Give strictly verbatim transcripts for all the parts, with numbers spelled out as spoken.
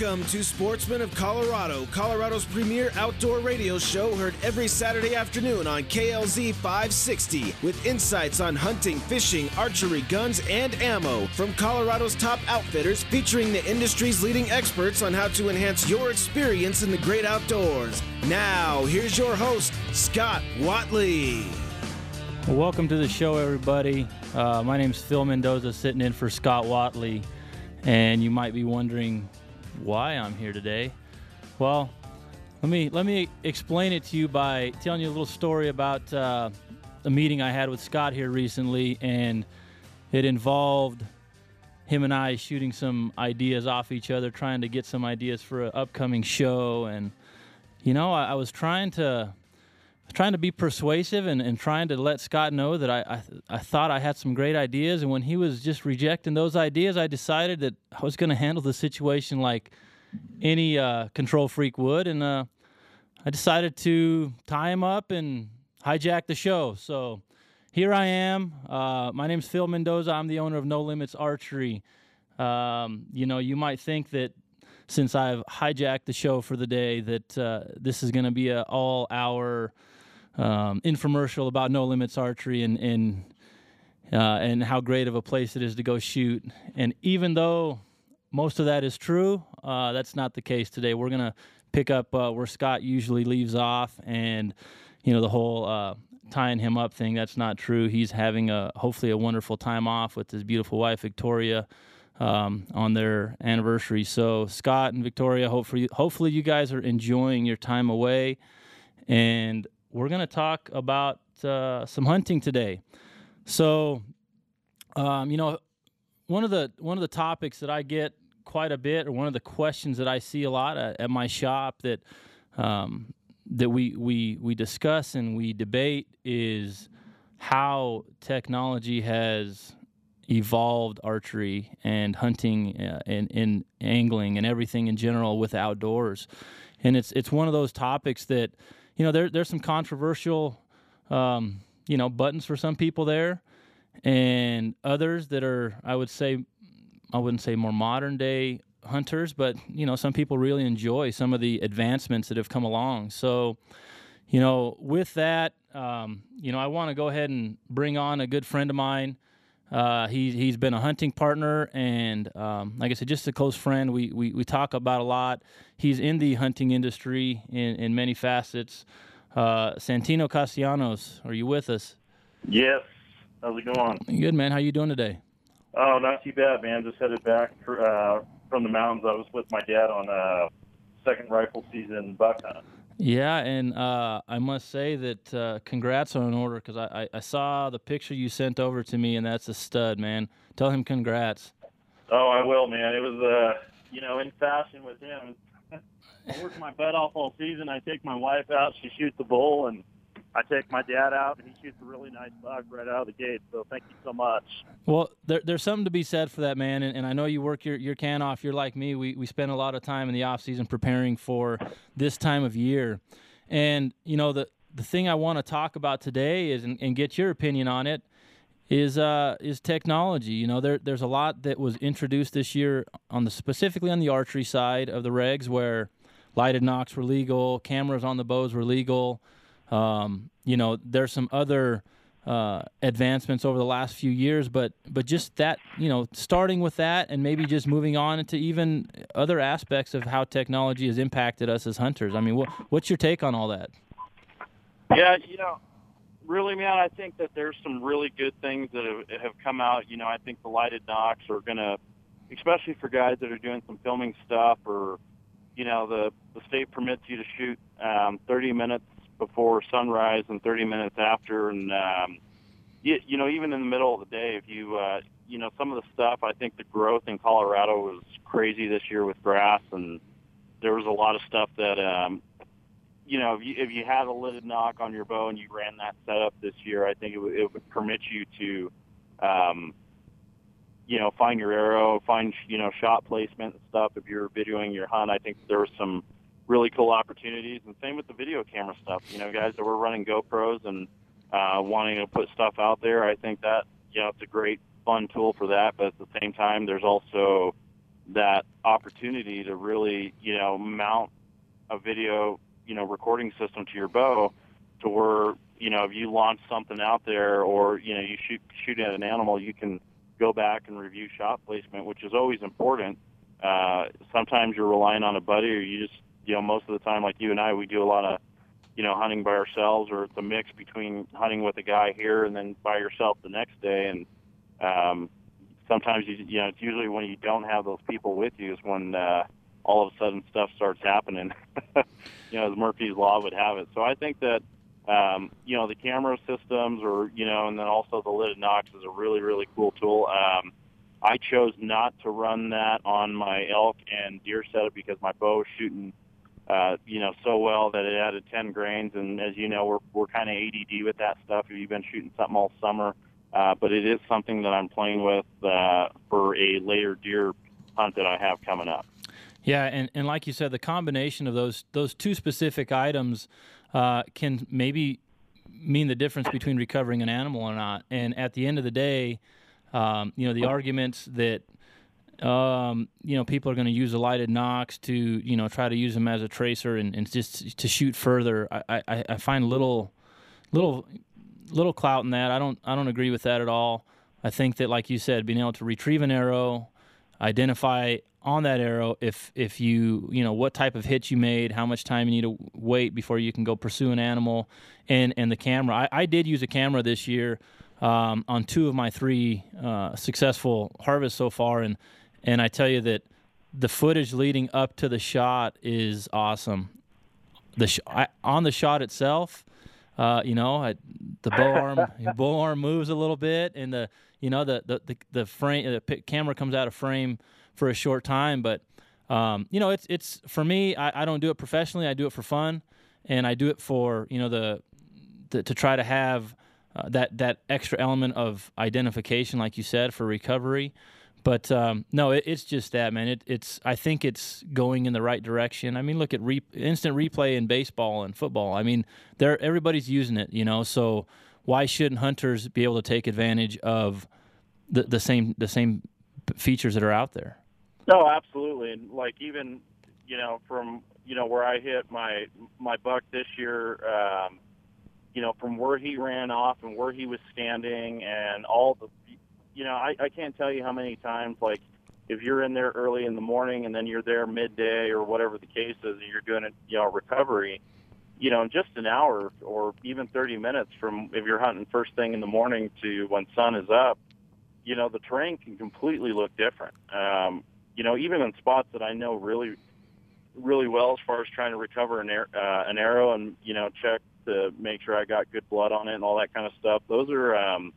Welcome to Sportsman of Colorado, Colorado's premier outdoor radio show, heard every Saturday afternoon on K L Z five sixty, with insights on hunting, fishing, archery, guns, and ammo from Colorado's top outfitters, featuring the industry's leading experts on how to enhance your experience in the great outdoors. Now, here's your host, Scott Watley. Well, welcome to the show, everybody. Uh, my name's Phil Mendoza, sitting in for Scott Watley, and you might be wondering why I'm here today. Well, let me let me explain it to you by telling you a little story about uh, a meeting I had with Scott here recently, and it involved him and I shooting some ideas off each other, trying to get some ideas for an upcoming show. And you know, I, I was trying to trying to be persuasive and, and trying to let Scott know that I, I I thought I had some great ideas, and when he was just rejecting those ideas, I decided that I was going to handle the situation like any uh, control freak would, and uh, I decided to tie him up and hijack the show. So here I am. Uh, my name's Phil Mendoza. I'm the owner of No Limits Archery. Um, you know, you might think that since I've hijacked the show for the day that uh, this is going to be an all-hour Um, infomercial about No Limits Archery and and, uh, and how great of a place it is to go shoot. And even though most of that is true, uh, that's not the case today. We're going to pick up uh, where Scott usually leaves off, and you know, the whole uh, tying him up thing, that's not true. He's having a hopefully a wonderful time off with his beautiful wife, Victoria, um, on their anniversary. So Scott and Victoria, hopefully, hopefully you guys are enjoying your time away, and we're going to talk about uh, some hunting today. So, um, you know, one of the one of the topics that I get quite a bit, or one of the questions that I see a lot at, at my shop that um, that we we we discuss and we debate is how technology has evolved archery and hunting uh, and, and angling and everything in general with outdoors. And it's it's one of those topics that, you know, there, there's some controversial, um, you know, buttons for some people there, and others that are, I would say, I wouldn't say more modern day hunters, but, you know, some people really enjoy some of the advancements that have come along. So, you know, with that, um, you know, I want to go ahead and bring on a good friend of mine. Uh, he, he's been a hunting partner, and um, like I said, just a close friend. We, we we talk about a lot. He's in the hunting industry in, in many facets. Uh, Santino Castellanos, are you with us? Yes. How's it going? Good, man. How you doing today? Oh, not too bad, man. Just headed back for, uh, from the mountains. I was with my dad on a second rifle season buck hunt. Yeah, and uh, I must say that uh, congrats on an order, because I, I, I saw the picture you sent over to me, and that's a stud, man. Tell him congrats. Oh, I will, man. It was, uh, you know, in fashion with him. I work my butt off all season. I take my wife out. She shoots a bull, and I take my dad out, and he shoots a really nice buck right out of the gate. So thank you so much. Well, there, there's something to be said for that, man, and, and I know you work your, your can off. You're like me. We we spend a lot of time in the off season preparing for this time of year. And, you know, the, the thing I want to talk about today is, and, and get your opinion on it, is uh, is technology. You know, there there's a lot that was introduced this year on the specifically on the archery side of the regs, where lighted nocks were legal, cameras on the bows were legal. Um, you know, there's some other uh, advancements over the last few years, but but just that, you know, starting with that and maybe just moving on into even other aspects of how technology has impacted us as hunters. I mean, what what's your take on all that? Yeah, you know, really, man, I think that there's some really good things that have, have come out. You know, I think the lighted nocks are going to, especially for guys that are doing some filming stuff, or, you know, the, the state permits you to shoot um, thirty minutes before sunrise and thirty minutes after, and um, you, you know, even in the middle of the day, if you, uh, you know, some of the stuff, I think the growth in Colorado was crazy this year with grass, and there was a lot of stuff that, um, you know, if you, if you had a lidded nock on your bow and you ran that setup this year, I think it, w- it would permit you to, um, you know, find your arrow, find, you know, shot placement and stuff. If you're videoing your hunt, I think there were some really cool opportunities. And same with the video camera stuff. You know, guys that were running GoPros and uh, wanting to put stuff out there, I think that, you know, it's a great, fun tool for that. But at the same time, there's also that opportunity to really, you know, mount a video, you know, recording system to your bow to where, you know, if you launch something out there or, you know, you shoot, shoot at an animal, you can go back and review shot placement, which is always important. Uh, sometimes you're relying on a buddy, or you just, you know, most of the time, like you and I, we do a lot of, you know, hunting by ourselves, or it's a mix between hunting with a guy here and then by yourself the next day. And um, sometimes, you, you know, it's usually when you don't have those people with you is when uh, all of a sudden stuff starts happening, you know, as Murphy's Law would have it. So I think that, um, you know, the camera systems, or, you know, and then also the lidded Nox is a really, really cool tool. Um, I chose not to run that on my elk and deer setup because my bow was shooting, uh, you know, so well that it added ten grains. And as you know, we're we're kind of A D D with that stuff. If you've been shooting something all summer, uh, but it is something that I'm playing with uh, for a later deer hunt that I have coming up. Yeah, and, and like you said, the combination of those those two specific items uh, can maybe mean the difference between recovering an animal or not. And at the end of the day, um, you know, the arguments that um, you know, people are going to use a lighted Nox to, you know, try to use them as a tracer and, and just to shoot further, I, I, I find little little little clout in that. I don't I don't agree with that at all. I think that, like you said, being able to retrieve an arrow, identify on that arrow if if you you know what type of hit you made, how much time you need to wait before you can go pursue an animal, and and the camera. I, I did use a camera this year um, on two of my three uh, successful harvests so far, and and I tell you that the footage leading up to the shot is awesome. The sh- I, on the shot itself, uh, you know, I, the bow arm bow arm moves a little bit, and the you know the the the, the frame the camera comes out of frame for a short time, but um, you know, it's it's for me. I, I don't do it professionally. I do it for fun, and I do it for you know the, the to try to have uh, that that extra element of identification, like you said, for recovery. But um, no, it, it's just that, man. It, it's I think it's going in the right direction. I mean, look at re- instant replay in baseball and football. I mean, they're everybody's using it, you know. So why shouldn't hunters be able to take advantage of the the same the same features that are out there? No, absolutely. And like even, you know, from, you know, where I hit my, my buck this year, um, you know, from where he ran off and where he was standing and all the, you know, I, I can't tell you how many times, like, if you're in there early in the morning and then you're there midday or whatever the case is, and you're doing a, you know, recovery, you know, in just an hour or even thirty minutes from if you're hunting first thing in the morning to when sun is up, you know, the terrain can completely look different. Um, you know, even in spots that I know really, really well as far as trying to recover an, air, uh, an arrow and, you know, check to make sure I got good blood on it and all that kind of stuff. Those are, um,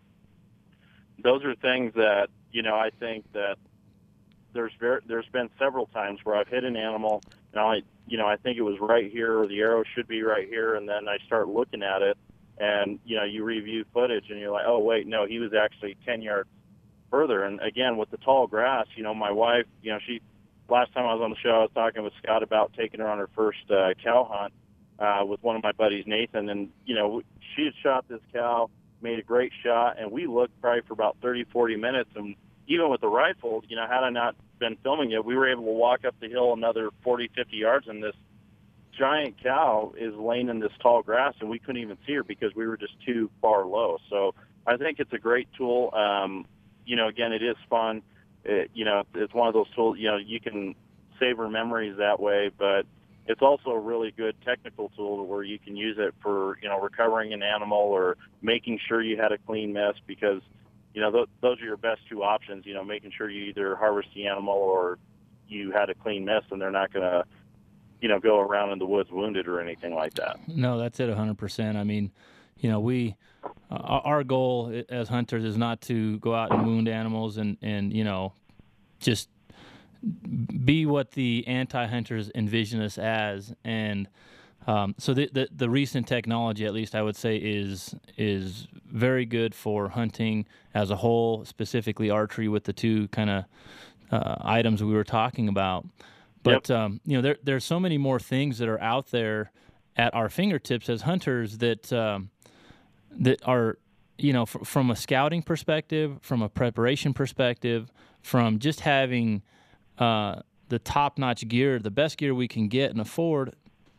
those are things that, you know, I think that there's very, there's been several times where I've hit an animal and I, you know, I think it was right here or the arrow should be right here. And then I start looking at it and, you know, you review footage and you're like, oh, wait, no, he was actually ten yards further. And again, with the tall grass, you know, my wife, you know, she, last time I was on the show, I was talking with Scott about taking her on her first uh, cow hunt uh, with one of my buddies, Nathan. And, you know, she had shot this cow, made a great shot, and we looked probably for about thirty, forty minutes. And even with the rifle, you know, had I not been filming it, we were able to walk up the hill another forty, fifty yards, and this giant cow is laying in this tall grass, and we couldn't even see her because we were just too far low. So I think it's a great tool. Um, you know, again, it is fun. It, you know, it's one of those tools, you know, you can savor memories that way, but it's also a really good technical tool where you can use it for, you know, recovering an animal or making sure you had a clean miss because, you know, th- those are your best two options, you know, making sure you either harvest the animal or you had a clean miss and they're not going to, you know, go around in the woods wounded or anything like that. No, that's it one hundred percent. I mean, you know, we, uh, our goal as hunters is not to go out and wound animals and, and you know, just be what the anti-hunters envision us as. And um, so the, the the recent technology, at least I would say, is is very good for hunting as a whole, specifically archery with the two kind of uh, items we were talking about. But, yep. um, you know, there there's so many more things that are out there at our fingertips as hunters that um, that are, you know, f- from a scouting perspective, from a preparation perspective, from just having uh, the top-notch gear, the best gear we can get and afford.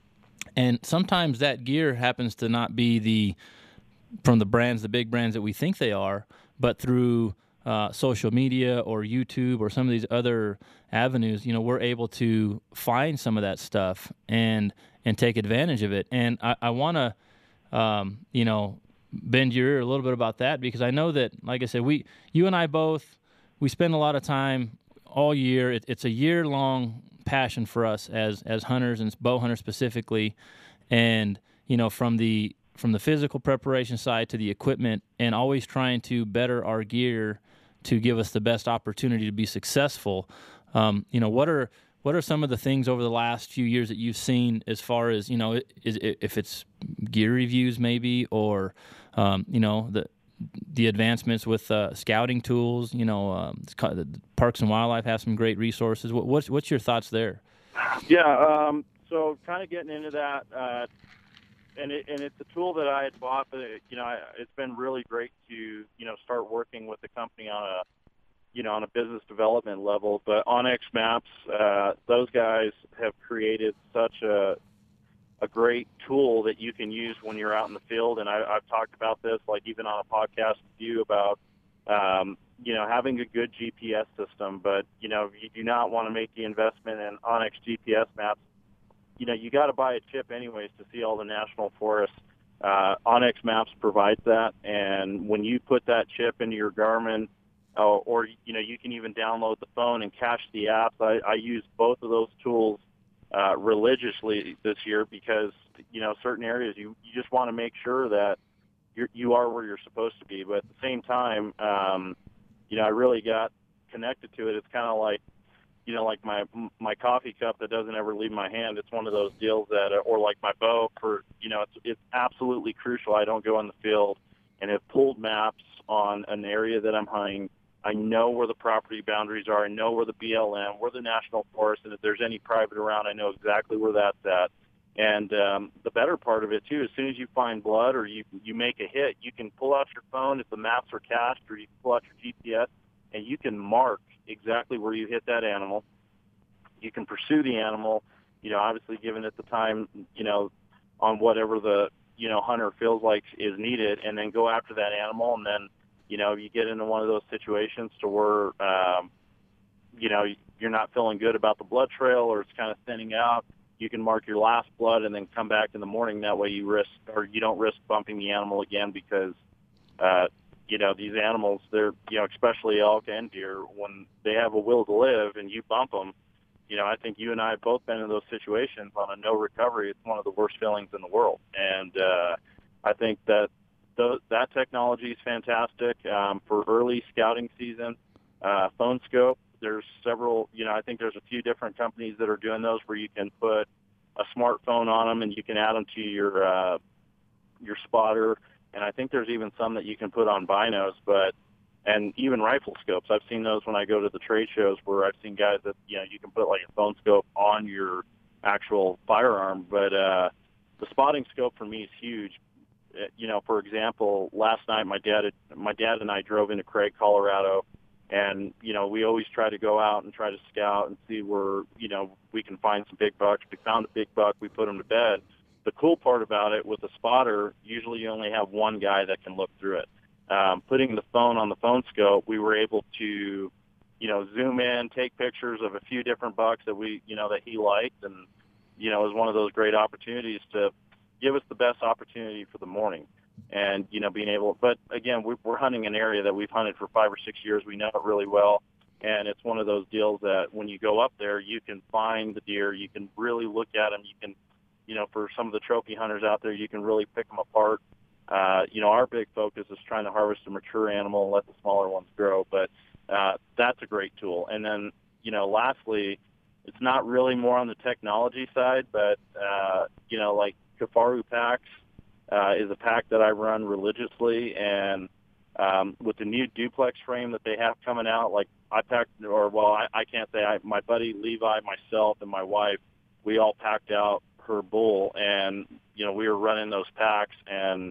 And sometimes that gear happens to not be the from the brands, the big brands that we think they are, but through uh, social media or YouTube or some of these other avenues, you know, we're able to find some of that stuff and and take advantage of it. And I, I want to, um, you know, bend your ear a little bit about that, because I know that, like I said, we, you and I both, we spend a lot of time all year. It, it's a year-long passion for us as as hunters and bow hunters specifically, and you know, from the from the physical preparation side to the equipment, and always trying to better our gear to give us the best opportunity to be successful. Um, you know, what are what are some of the things over the last few years that you've seen as far as, you know, is, if it's gear reviews maybe, or um, you know, the the advancements with uh, scouting tools? You know, um, the Parks and Wildlife have some great resources. What, what's what's your thoughts there? Yeah, um, so kind of getting into that, uh, and it, and it's a tool that I had bought, but it, you know, I, it's been really great to you know start working with the company on a you know on a business development level. But onX Maps, uh, those guys have created such a a great tool that you can use when you're out in the field. And I, I've talked about this, like even on a podcast with you, about, um, you know, having a good G P S system. But, you know, if you do not want to make the investment in onX G P S maps, you know, you got to buy a chip anyways to see all the national forests. Uh, onX Maps provides that. And when you put that chip into your Garmin, uh, or, you know, you can even download the phone and cache the apps. I, I use both of those tools Uh, religiously this year, because you know certain areas you, you just want to make sure that you're, you are where you're supposed to be. But at the same time, um, you know, I really got connected to it. It's kind of like, you know, like my my coffee cup that doesn't ever leave my hand. It's one of those deals that, or like my bow, for you know, it's it's absolutely crucial I don't go in the field and have pulled maps on an area that I'm hunting. I know where the property boundaries are. I know where the B L M, where the national forest, and if there's any private around, I know exactly where that's at. And um, the better part of it, too, as soon as you find blood or you you make a hit, you can pull out your phone if the maps are cached, or you can pull out your G P S, and you can mark exactly where you hit that animal. You can pursue the animal, you know, obviously given at the time, you know, on whatever the, you know, hunter feels like is needed, and then go after that animal. And then, you know, you get into one of those situations to where, um, you know, you're not feeling good about the blood trail, or it's kind of thinning out. You can mark your last blood and then come back in the morning. That way you risk, or you don't risk bumping the animal again, because, uh, you know, these animals, they're, you know, especially elk and deer, when they have a will to live and you bump them, you know, I think you and I have both been in those situations on a no recovery. It's one of the worst feelings in the world. And uh, I think that The, that technology is fantastic um, for early scouting season. Uh, Phone Scope, there's several, you know, I think there's a few different companies that are doing those, where you can put a smartphone on them and you can add them to your uh, your spotter. And I think there's even some that you can put on binos, but and even rifle scopes. I've seen those when I go to the trade shows, where I've seen guys that, you know, you can put like a phone scope on your actual firearm. But uh, the spotting scope for me is huge. You know, for example, last night my dad, had, my dad and I drove into Craig, Colorado, and you know we always try to go out and try to scout and see where you know we can find some big bucks. We found a big buck, we put him to bed. The cool part about it, with a spotter, usually you only have one guy that can look through it. Um, putting the phone on the phone scope, we were able to, you know, zoom in, take pictures of a few different bucks that we, you know, that he liked, and you know, it was one of those great opportunities to give us the best opportunity for the morning. And, you know, being able, but again, we're hunting an area that we've hunted for five or six years. We know it really well. And it's one of those deals that when you go up there, you can find the deer, you can really look at them. You can, you know, for some of the trophy hunters out there, you can really pick them apart. Uh, you know, our big focus is trying to harvest a mature animal and let the smaller ones grow. But uh, that's a great tool. And then, you know, lastly, it's not really more on the technology side, but, uh, you know, like, Kifaru packs uh, is a pack that I run religiously, and um, with the new duplex frame that they have coming out, like I packed, or well, I, I can't say I, my buddy Levi, myself, and my wife, we all packed out her bull, and you know we were running those packs, and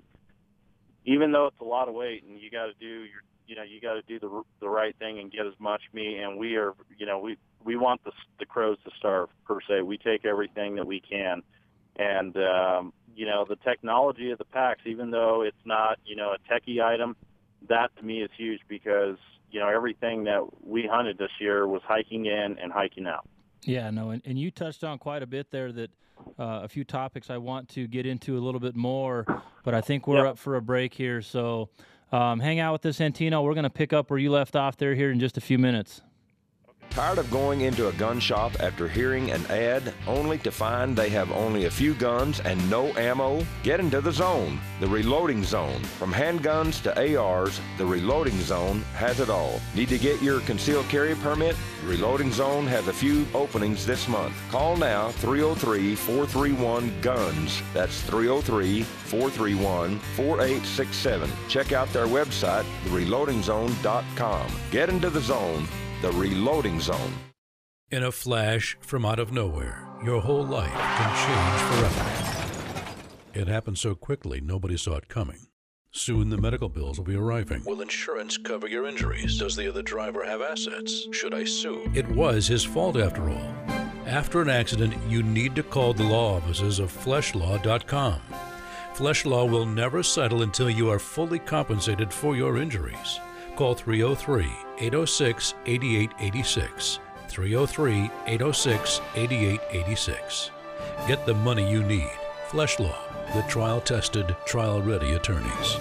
even though it's a lot of weight, and you got to do your, you know, you got to do the the right thing and get as much meat, and we are, you know, we we want the the crows to starve per se. We take everything that we can, and um, you know, the technology of the packs, even though it's not, you know, a techie item, that to me is huge because, you know, everything that we hunted this year was hiking in and hiking out. Yeah, no, and, and you touched on quite a bit there that uh, a few topics I want to get into a little bit more, but I think we're Yep. up for a break here. So um, hang out with us, Santino. We're going to pick up where you left off there here in just a few minutes. Tired of going into a gun shop after hearing an ad only to find they have only a few guns and no ammo? Get into the Zone, the Reloading Zone. From handguns to A Rs, the Reloading Zone has it all. Need to get your concealed carry permit? The Reloading Zone has a few openings this month. Call now, three oh three, four three one, GUNS. That's three oh three, four three one, four eight six seven. Check out their website, the reloading zone dot com. Get into the Zone, the Reloading Zone. In a flash from out of nowhere, your whole life can change forever. It happened so quickly, nobody saw it coming. Soon the medical bills will be arriving. Will insurance cover your injuries? Does the other driver have assets? Should I sue? It was his fault after all. After an accident, you need to call the law offices of flesh law dot com. Flesh Law will never settle until you are fully compensated for your injuries. Call three oh three, eight oh six, eight eight eight six. three oh three, eight oh six, eight eight eight six. Get the money you need. Flesh Law, the trial-tested, trial-ready attorneys.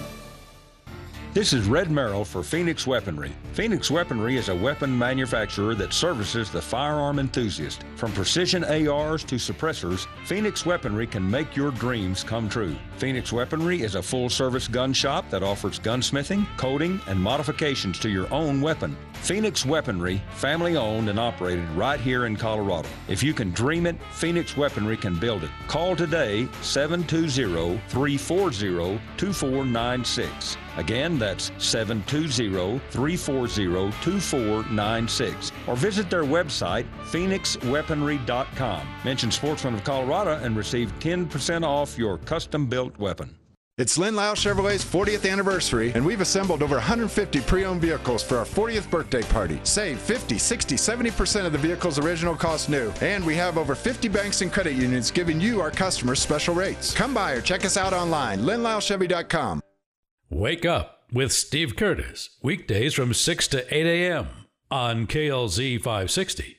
This is Red Merrill for Phoenix Weaponry. Phoenix Weaponry is a weapon manufacturer that services the firearm enthusiast. From precision A Rs to suppressors, Phoenix Weaponry can make your dreams come true. Phoenix Weaponry is a full-service gun shop that offers gunsmithing, coating, and modifications to your own weapon. Phoenix Weaponry, family-owned and operated right here in Colorado. If you can dream it, Phoenix Weaponry can build it. Call today, seven two zero, three four zero, two four nine six. Again, that's seven two zero, three four zero, two four nine six. Or visit their website, phoenix weaponry dot com. Mention Sportsman of Colorado and receive ten percent off your custom-built weapon. It's Lynn Lau Chevrolet's fortieth anniversary, and we've assembled over one hundred fifty pre-owned vehicles for our fortieth birthday party. Save fifty, sixty, seventy percent of the vehicle's original cost new, and we have over fifty banks and credit unions giving you, our customers, special rates. Come by or check us out online, lynn lau chevy dot com. Wake up with Steve Curtis, weekdays from six to eight a.m. on K L Z five sixty.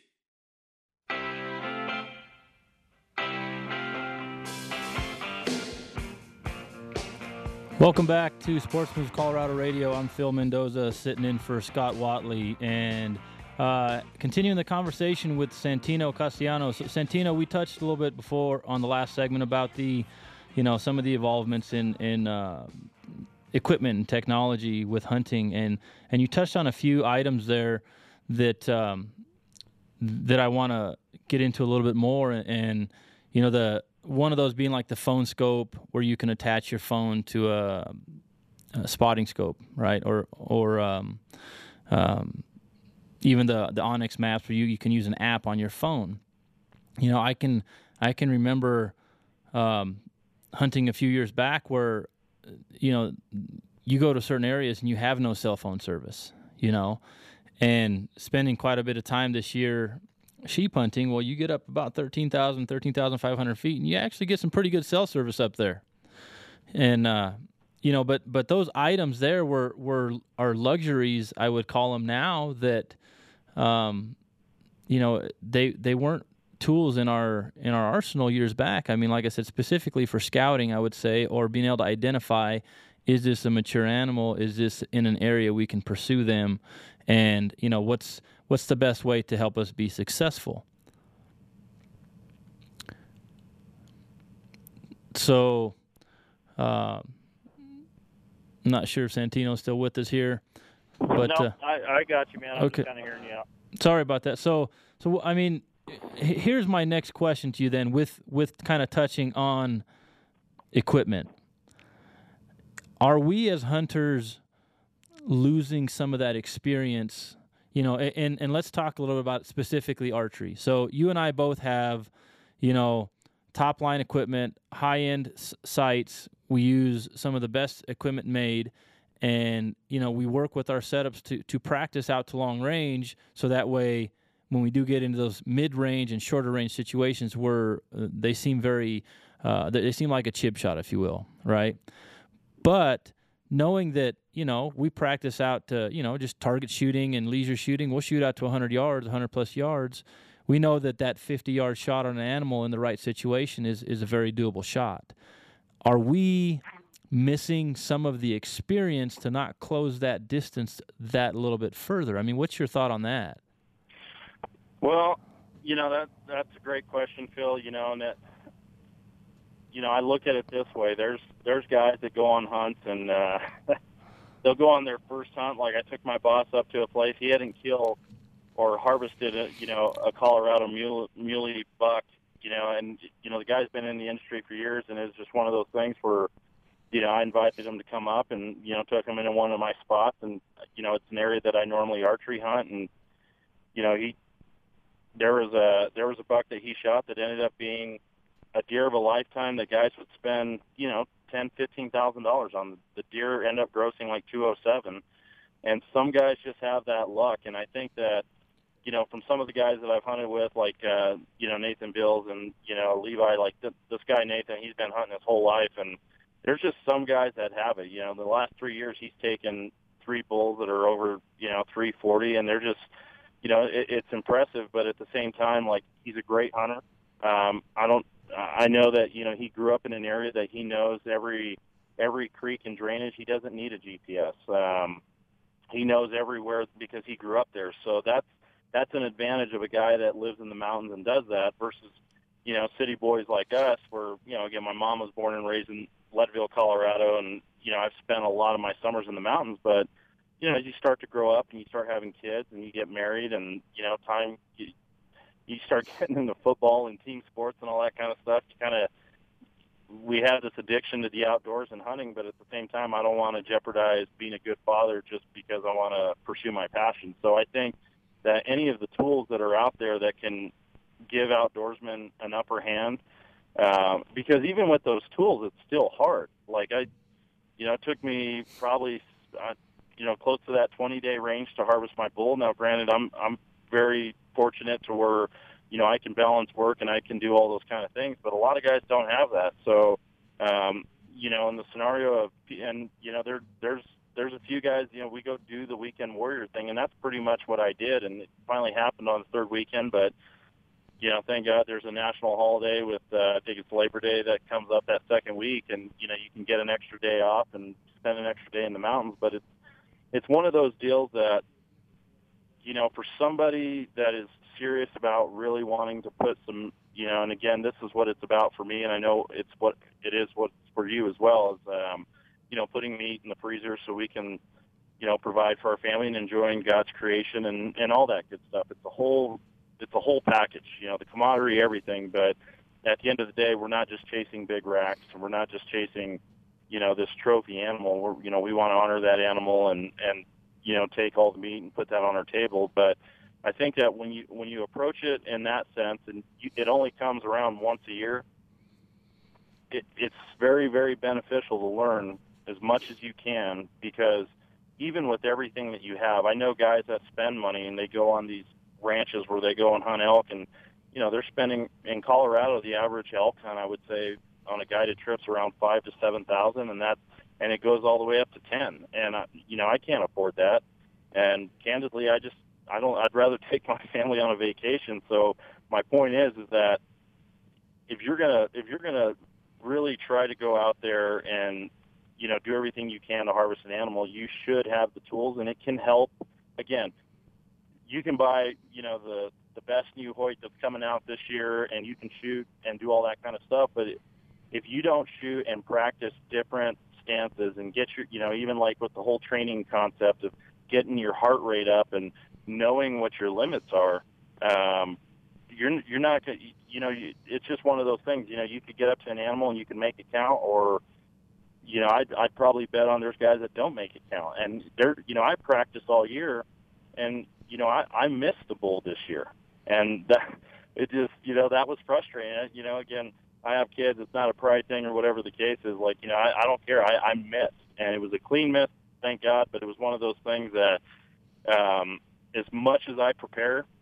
Welcome back to Sportsman's Colorado Radio. I'm Phil Mendoza, sitting in for Scott Watley, and uh, continuing the conversation with Santino Castellanos. So, Santino, we touched a little bit before on the last segment about the, you know, some of the evolvements in in uh, equipment and technology with hunting, and and you touched on a few items there that um, that I want to get into a little bit more, and, and you know the. One of those being like the phone scope, where you can attach your phone to a, a spotting scope, right? Or or um, um, even the the Onyx maps, where you, you can use an app on your phone. You know, I can I can remember um, hunting a few years back where, you know, you go to certain areas and you have no cell phone service. You know, and spending quite a bit of time this year sheep hunting, well, you get up about thirteen thousand, thirteen thousand five hundred feet, and you actually get some pretty good cell service up there. And, uh, you know, but but those items there were, were are luxuries, I would call them now, that, um, you know, they they weren't tools in our in our arsenal years back. I mean, like I said, specifically for scouting, I would say, or being able to identify, is this a mature animal? Is this in an area we can pursue them? And, you know, what's what's the best way to help us be successful? So, uh, I'm not sure if Santino's still with us here. But, no, uh, I, I got you, man. I'm okay. just kind of hearing you out. Sorry about that. So, so I mean, h- here's my next question to you then, with, with kind of touching on equipment. Are we as hunters losing some of that experience? You know, and, and let's talk a little bit about specifically archery. So you and I both have, you know, top line equipment, high end s- sights. We use some of the best equipment made, and, you know, we work with our setups to, to practice out to long range. So that way when we do get into those mid-range and shorter-range situations where uh, they seem very, uh, they seem like a chip shot, if you will, right? But knowing that, you know, we practice out to, you know, just target shooting and leisure shooting, we'll shoot out to one hundred yards, one hundred plus yards. We know that that fifty-yard shot on an animal in the right situation is is a very doable shot. Are we missing some of the experience to not close that distance that little bit further? I mean, what's your thought on that? Well, you know, that that's a great question, Phil. You know, and that, you know, I look at it this way. There's there's guys that go on hunts and uh, they'll go on their first hunt. Like I took my boss up to a place he hadn't killed or harvested, a, you know, a Colorado mule, muley buck, you know, and, you know, the guy's been in the industry for years, and it's just one of those things where, you know, I invited him to come up and, you know, took him into one of my spots, and, you know, it's an area that I normally archery hunt, and, you know, he, there was a, there was a buck that he shot that ended up being a deer of a lifetime that guys would spend, you know, ten, fifteen thousand dollars on. The deer ended up grossing like two oh seven, and some guys just have that luck, and I think that, you know, from some of the guys that I've hunted with, like, uh, you know, Nathan Bills and, you know, Levi, like th- this guy Nathan, he's been hunting his whole life. And there's just some guys that have it. You know, the last three years he's taken three bulls that are over, you know, three forty, and they're just, you know, it, it's impressive. But at the same time, like, he's a great hunter. Um, I don't, I know that, you know, he grew up in an area that he knows every, every creek and drainage. He doesn't need a G P S. Um, he knows everywhere because he grew up there. So that's, That's an advantage of a guy that lives in the mountains and does that versus, you know, city boys like us where, you know, again, my mom was born and raised in Leadville, Colorado, and, you know, I've spent a lot of my summers in the mountains. But, you know, as you start to grow up and you start having kids and you get married and, you know, time, you, you start getting into football and team sports and all that kind of stuff, you kind of, we have this addiction to the outdoors and hunting, but at the same time, I don't want to jeopardize being a good father just because I want to pursue my passion. So I think that any of the tools that are out there that can give outdoorsmen an upper hand, um, because even with those tools, it's still hard. Like I, you know, it took me probably, uh, you know, close to that twenty-day range to harvest my bull. Now, granted, I'm I'm very fortunate to where, you know, I can balance work and I can do all those kind of things, but a lot of guys don't have that. So, um, you know, in the scenario of, and you know, there there's There's a few guys, you know, we go do the weekend warrior thing, and that's pretty much what I did, and it finally happened on the third weekend. But, you know, thank God there's a national holiday with, uh, I think it's Labor Day that comes up that second week, and, you know, you can get an extra day off and spend an extra day in the mountains. But it's, it's one of those deals that, you know, for somebody that is serious about really wanting to put some, you know, and again, this is what it's about for me, and I know it's what it is what for you as well, is, um, you know, putting meat in the freezer so we can, you know, provide for our family and enjoying God's creation and, and all that good stuff. It's a whole, it's a whole package, you know, the camaraderie, everything. But at the end of the day, we're not just chasing big racks, and we're not just chasing, you know, this trophy animal. We're, you know, we want to honor that animal and, and, you know, take all the meat and put that on our table. But I think that when you, when you approach it in that sense, and you, it only comes around once a year, it, it's very, very beneficial to learn as much as you can, because even with everything that you have, I know guys that spend money and they go on these ranches where they go and hunt elk, and, you know, they're spending, in Colorado, the average elk hunt, I would say, on a guided trip's around five to seven thousand, and that, and it goes all the way up to ten. And, I, you know, I can't afford that. And candidly, I just, I don't, I'd rather take my family on a vacation. So my point is, is that if you're going to, if you're going to really try to go out there and, you know, do everything you can to harvest an animal, you should have the tools, and it can help. Again, you can buy, you know, the, the best new Hoyt that's coming out this year, and you can shoot and do all that kind of stuff. But if you don't shoot and practice different stances and get your, you know, even like with the whole training concept of getting your heart rate up and knowing what your limits are, um, you're, you're not going to, you know, you, it's just one of those things. You know, you could get up to an animal and you can make it count, or, you know, I'd, I'd probably bet on there's guys that don't make it count. And they're, you know, I practiced all year, and, you know, I, I missed the bull this year. And that, it just, you know, that was frustrating. You know, again, I have kids. It's not a pride thing or whatever the case is. Like, you know, I, I don't care. I, I missed. And it was a clean miss, thank God. But it was one of those things that um, as much as I prepare,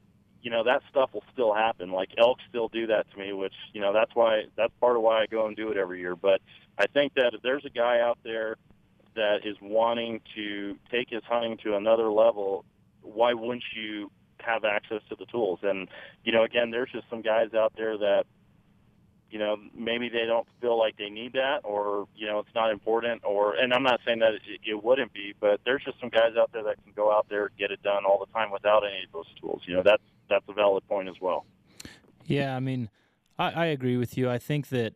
you know, that stuff will still happen. Like elk still do that to me, which, you know, that's why, that's part of why I go and do it every year. But I think that if there's a guy out there that is wanting to take his hunting to another level, why wouldn't you have access to the tools? And, you know, again, there's just some guys out there that, you know, maybe they don't feel like they need that, or, you know, it's not important, or, and I'm not saying that it, it wouldn't be, but there's just some guys out there that can go out there and get it done all the time without any of those tools. You know, that's, that's a valid point as well. Yeah. I mean, I, I agree with you. I think that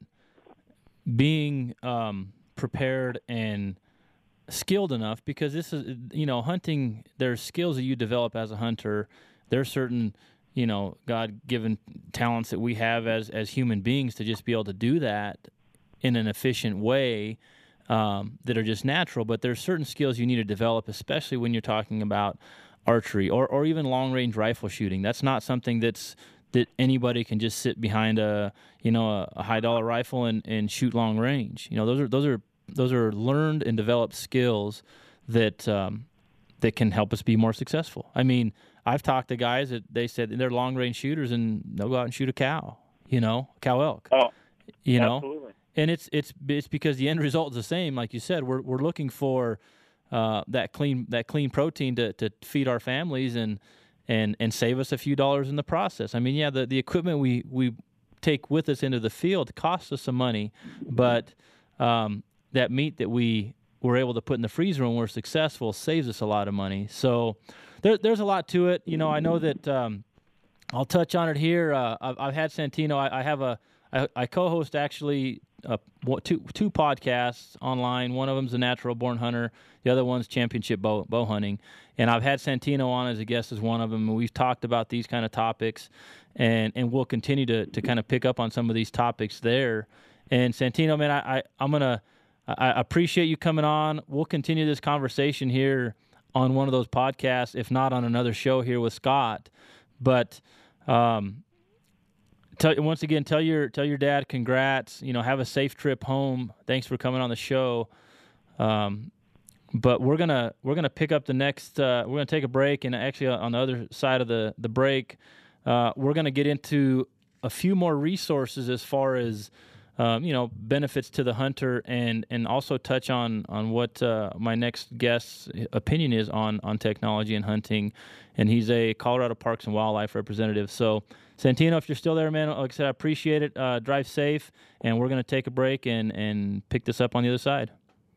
being um, prepared and skilled enough, because this is, you know, hunting, there's skills that you develop as a hunter. There's certain, you know, God-given talents that we have as as human beings to just be able to do that in an efficient way um, that are just natural. But there's certain skills you need to develop, especially when you're talking about archery or, or even long-range rifle shooting. That's not something that's that anybody can just sit behind a, you know, a, a high-dollar rifle and, and shoot long range. You know, those are those are those are learned and developed skills that um, that can help us be more successful. I mean, I've talked to guys that they said they're long range shooters and they'll go out and shoot a cow, you know, cow elk. Oh, you know, absolutely. And it's it's it's because the end result is the same. Like you said, we're we're looking for uh, that clean that clean protein to, to feed our families and and and save us a few dollars in the process. I mean, yeah, the, the equipment we we take with us into the field costs us some money, but um, that meat that we were able to put in the freezer when we're successful saves us a lot of money. So there, there's a lot to it. You know, I know that um, I'll touch on it here. Uh, I've, I've had Santino. I, I have a I, I co-host actually uh, two two podcasts online. One of them's a Natural Born Hunter. The other one's Championship Bow Bow Hunting. And I've had Santino on as a guest as one of them. And we've talked about these kind of topics, and and we'll continue to to kind of pick up on some of these topics there. And Santino, man, I, I I'm gonna. I appreciate you coming on. We'll continue this conversation here on one of those podcasts, if not on another show here with Scott. But um, tell, once again, tell your tell your dad congrats. You know, have a safe trip home. Thanks for coming on the show. Um, but we're gonna we're gonna pick up the next. Uh, we're gonna take a break, and actually on the other side of the the break, uh, we're gonna get into a few more resources as far as. Um, you know, benefits to the hunter, and, and also touch on on what uh, my next guest's opinion is on on technology and hunting. And he's a Colorado Parks and Wildlife representative. So, Santino, if you're still there, man, like I said, I appreciate it. Uh, drive safe, and we're going to take a break and, and pick this up on the other side.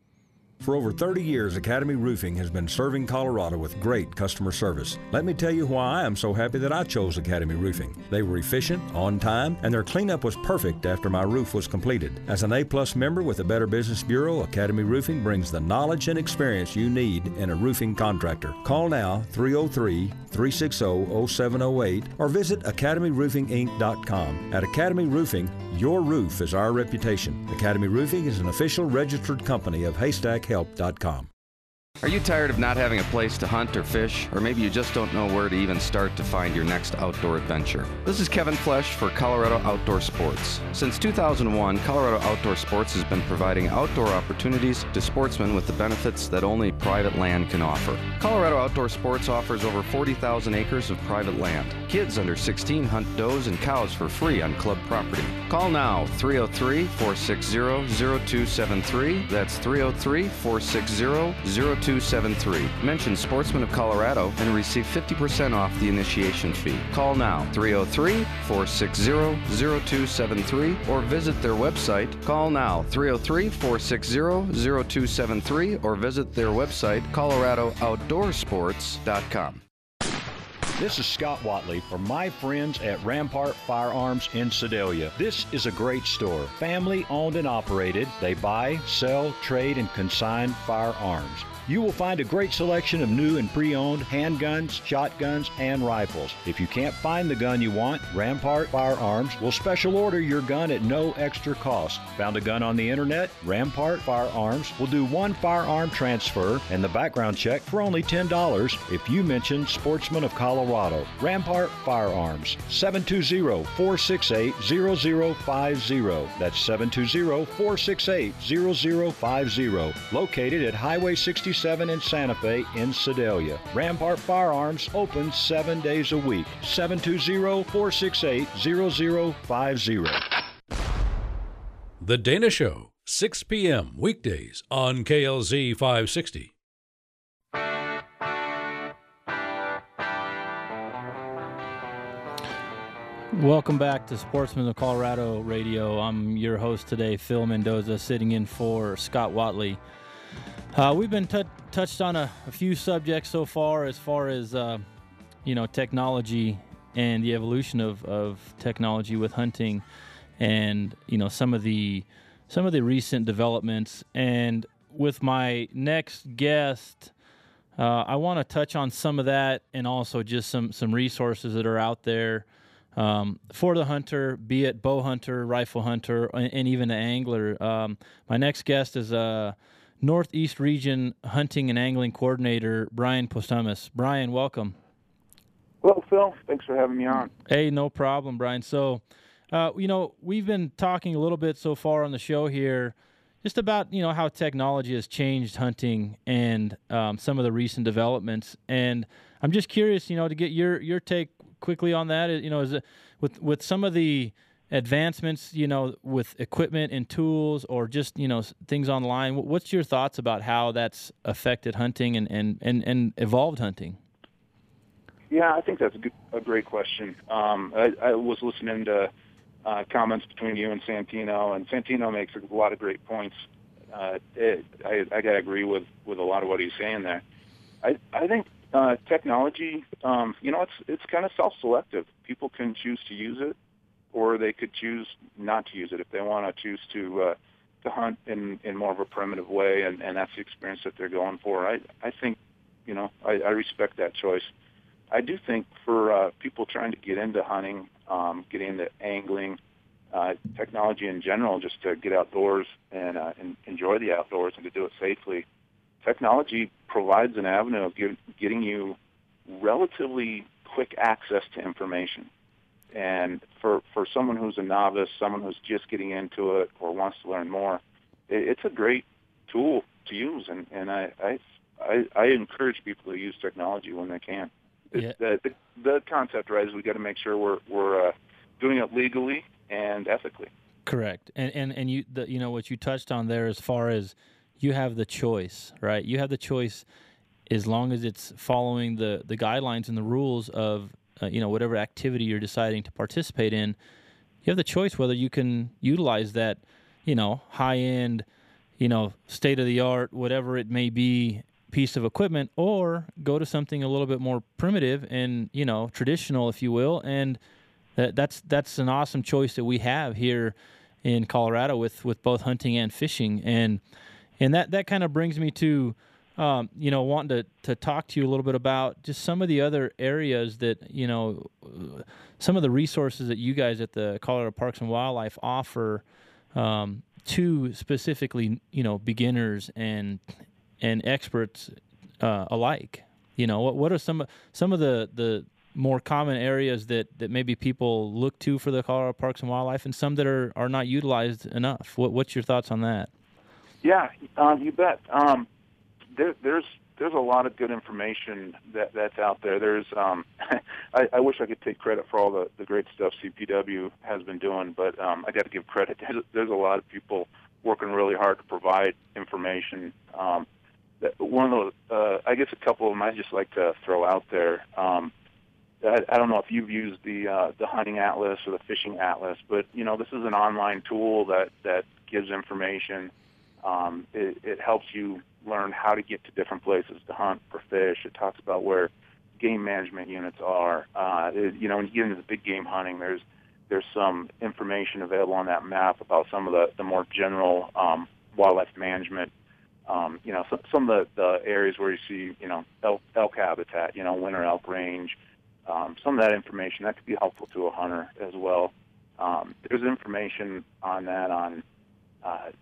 For over thirty years, Academy Roofing has been serving Colorado with great customer service. Let me tell you why I am so happy that I chose Academy Roofing. They were efficient, on time, and their cleanup was perfect after my roof was completed. As an A-plus member with the Better Business Bureau, Academy Roofing brings the knowledge and experience you need in a roofing contractor. Call now, three oh three, three six zero, oh seven oh eight, or visit academy roofing inc dot com. At Academy Roofing, your roof is our reputation. Academy Roofing is an official registered company of haystack help dot com. Are you tired of not having a place to hunt or fish? Or maybe you just don't know where to even start to find your next outdoor adventure? This is Kevin Flesch for Colorado Outdoor Sports. Since two thousand one, Colorado Outdoor Sports has been providing outdoor opportunities to sportsmen with the benefits that only private land can offer. Colorado Outdoor Sports offers over forty thousand acres of private land. Kids under sixteen hunt does and cows for free on club property. Call now, three oh three, four six zero, zero two seven three. That's three oh three, four six zero, zero two seven three. Mention Sportsman of Colorado and receive fifty percent off the initiation fee. Call now, three oh three, four six zero, zero two seven three, or visit their website. Call now, three oh three, four six zero, zero two seven three, or visit their website, colorado outdoor sports dot com. This is Scott Watley for my friends at Rampart Firearms in Sedalia. This is a great store, family owned and operated. They buy, sell, trade, and consign firearms. You will find a great selection of new and pre-owned handguns, shotguns, and rifles. If you can't find the gun you want, Rampart Firearms will special order your gun at no extra cost. Found a gun on the internet? Rampart Firearms will do one firearm transfer and the background check for only ten dollars if you mention Sportsman of Colorado Colorado. Rampart Firearms, seven two zero, four six eight, zero zero five zero. That's seven two zero, four six eight, zero zero five zero. Located at Highway sixty-seven in Santa Fe in Sedalia. Rampart Firearms open seven days a week. seven two zero, four six eight, zero zero five zero. The Dana Show, six p.m. weekdays on K L Z five sixty. Welcome back to Sportsman of Colorado Radio. I'm your host today, Phil Mendoza, sitting in for Scott Watley. Uh, we've been t- touched on a, a few subjects so far, as far as uh, you know, technology and the evolution of, of technology with hunting, and you know some of the some of the recent developments. And with my next guest, uh, I want to touch on some of that, and also just some some resources that are out there. Um, for the hunter, be it bow hunter, rifle hunter, and, and even the angler. Um, my next guest is a Northeast Region Hunting and Angling Coordinator, Brian Postumus. Brian, welcome. Hello, Phil. Thanks for having me on. Hey, no problem, Brian. So, uh, you know, we've been talking a little bit so far on the show here just about, you know, how technology has changed hunting and um, some of the recent developments. And I'm just curious, you know, to get your, your take quickly on that. You know, is it with with some of the advancements, you know, with equipment and tools, or just, you know, things online, what's your thoughts about how that's affected hunting and and and, and evolved hunting? Yeah, I think that's a, good, a great question. Um, I, I was listening to uh, comments between you and Santino, and Santino makes a lot of great points. Uh, it, I, I got to agree with, with a lot of what he's saying there. I I think. Uh, technology, um, you know, it's it's kind of self-selective. People can choose to use it, or they could choose not to use it if they want to choose to uh, to hunt in, in more of a primitive way, and, and that's the experience that they're going for. I I think, you know, I, I respect that choice. I do think for uh, people trying to get into hunting, um, get into angling, uh, technology in general, just to get outdoors and, uh, and enjoy the outdoors and to do it safely, technology provides an avenue of give, getting you relatively quick access to information. And for, for someone who's a novice, someone who's just getting into it or wants to learn more, it, it's a great tool to use. And, and I, I, I, I encourage people to use technology when they can. Yeah. The, the, the concept, right, is we got to make sure we're, we're uh, doing it legally and ethically. Correct. And, and, and you, the, you know, what you touched on there as far as you have the choice, right? You have the choice as long as it's following the, the guidelines and the rules of, uh, you know, whatever activity you're deciding to participate in. You have the choice whether you can utilize that, you know, high-end, you know, state-of-the-art, whatever it may be, piece of equipment, or go to something a little bit more primitive and, you know, traditional, if you will. And that, that's that's an awesome choice that we have here in Colorado with, with both hunting and fishing. And And that, that kind of brings me to, um, you know, wanting to, to talk to you a little bit about just some of the other areas that, you know, uh, some of the resources that you guys at the Colorado Parks and Wildlife offer um, to specifically, you know, beginners and and experts uh, alike. You know, what what are some some of the, the more common areas that, that maybe people look to for the Colorado Parks and Wildlife, and some that are, are not utilized enough? What what's your thoughts on that? Yeah, um, you bet. Um, there, there's there's a lot of good information that, that's out there. There's um, I, I wish I could take credit for all the, the great stuff C P W has been doing, but um, I got to give credit. There's, there's a lot of people working really hard to provide information. Um, that one of the, uh, I guess a couple of them I just like to throw out there. Um, I, I don't know if you've used the uh, the hunting atlas or the fishing atlas, but you know this is an online tool that, that gives information. Um, it, it helps you learn how to get to different places to hunt for fish. It talks about where game management units are. Uh, it, you know, when you get into the big game hunting, there's there's some information available on that map about some of the, the more general um, wildlife management. Um, you know, so, some of the, the areas where you see, you know, elk, elk habitat, you know, winter elk range. Um, some of that information that could be helpful to a hunter as well. Um, there's information on that on. Uh,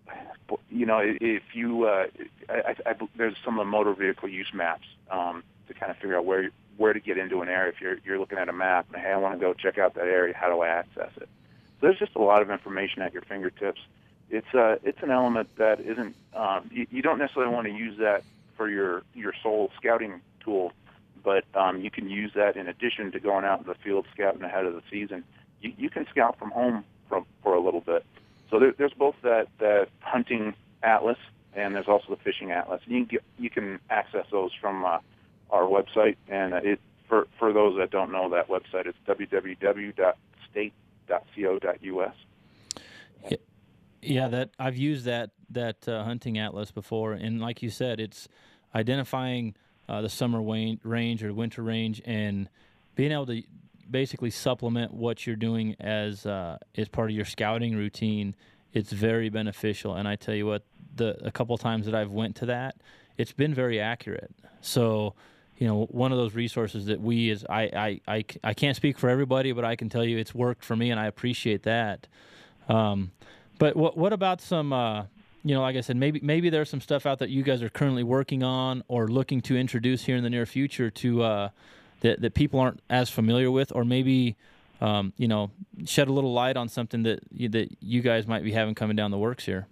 You know, if you, uh, I, I, there's some of the motor vehicle use maps um, to kind of figure out where where to get into an area. If you're you're looking at a map and, hey, I want to go check out that area, how do I access it? So there's just a lot of information at your fingertips. It's uh it's an element that isn't um, you, you don't necessarily want to use that for your your sole scouting tool, but um, you can use that in addition to going out in the field scouting ahead of the season. You, you can scout from home from, for a little bit. So there, there's both that, that hunting atlas and there's also the fishing atlas. You can get, you can access those from uh, our website, and uh, it for for those that don't know that website, it's w w w dot state dot co dot u s. Yeah, yeah, that I've used that that uh, hunting atlas before, and like you said, it's identifying uh, the summer wane, range or winter range, and being able to basically supplement what you're doing as uh, as part of your scouting routine. It's very beneficial, and I tell you what, the a couple of times that I've went to that, it's been very accurate. So, you know, one of those resources that we is I I, I, I can't speak for everybody, but I can tell you it's worked for me, and I appreciate that. Um, but what what about some uh, you know, like I said, maybe maybe there's some stuff out that you guys are currently working on or looking to introduce here in the near future to uh, that that people aren't as familiar with, or maybe um, you know, shed a little light on something that you, that you guys might be having coming down the works here.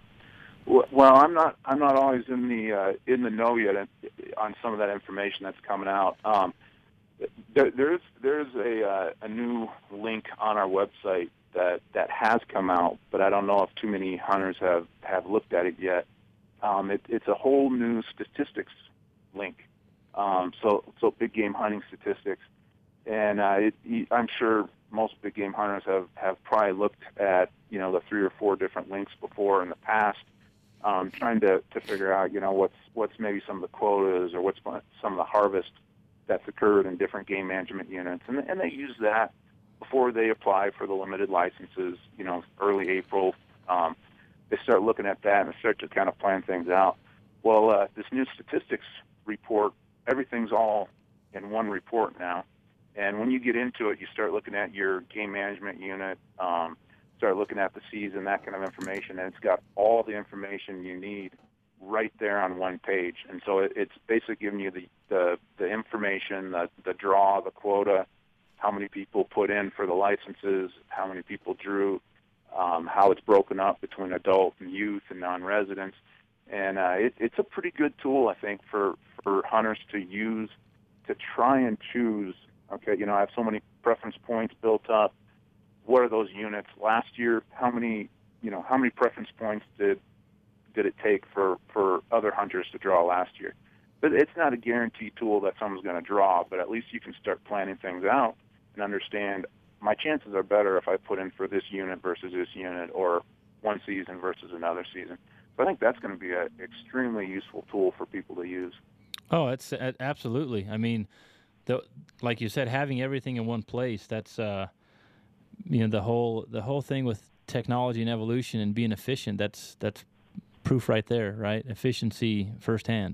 Well, I'm not. I'm not always in the uh, in the know yet on some of that information that's coming out. Um, there, there's there's a uh, a new link on our website that, that has come out, but I don't know if too many hunters have, have looked at it yet. Um, it, it's a whole new statistics link. Um, so so big game hunting statistics, and uh, it, I'm sure most big game hunters have, have probably looked at you know the three or four different links before in the past, um, trying to, to figure out you know what's what's maybe some of the quotas or what's some of the harvest that's occurred in different game management units, and and they use that before they apply for the limited licenses. You know, early April, um, they start looking at that and start to kind of plan things out. Well, uh, this new statistics report, everything's all in one report now. And when you get into it, you start looking at your game management unit, um, start looking at the season, that kind of information, and it's got all the information you need right there on one page. And so it, it's basically giving you the, the, the information, the, the draw, the quota, how many people put in for the licenses, how many people drew, um, how it's broken up between adult and youth and non-residents. And uh, it, it's a pretty good tool, I think, for, for hunters to use to try and choose. Okay, you know, I have so many preference points built up. What are those units? Last year, how many, you know, how many preference points did did it take for, for other hunters to draw last year? But it's not a guaranteed tool that someone's going to draw, but at least you can start planning things out and understand my chances are better if I put in for this unit versus this unit, or one season versus another season. So I think that's going to be an extremely useful tool for people to use. Oh, it's uh, absolutely. I mean, the, like you said, having everything in one place, that's uh, you know, the whole the whole thing with technology and evolution and being efficient, that's that's proof right there, right? Efficiency firsthand.